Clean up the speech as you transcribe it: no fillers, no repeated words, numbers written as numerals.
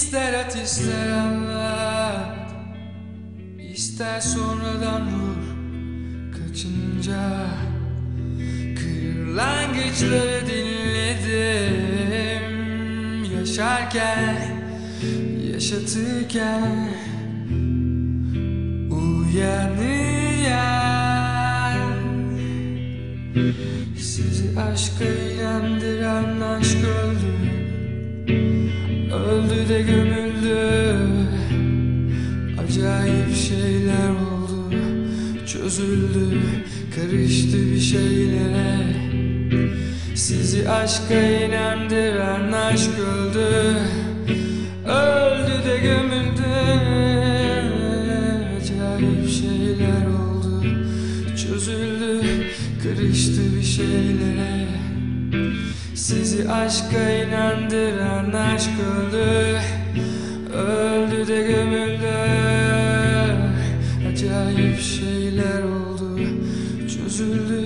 İster at ister anlat, İster sonradan vur kaçınca. Kırlangıçları dinledim, yaşarken, yaşatırken. Uyanıyan, sizi aşka inandıran aşk öldü. Öldü de gömüldü. Acayip şeyler oldu, çözüldü, karıştı bir şeylere. Sizi aşka inandıran aşk öldü. Öldü de gömüldü. Acayip şeyler oldu, çözüldü, karıştı bir şeylere. Sizi aşka inandıran aşk öldü. Öldü de gömüldü. Acayip şeyler oldu, çözüldü,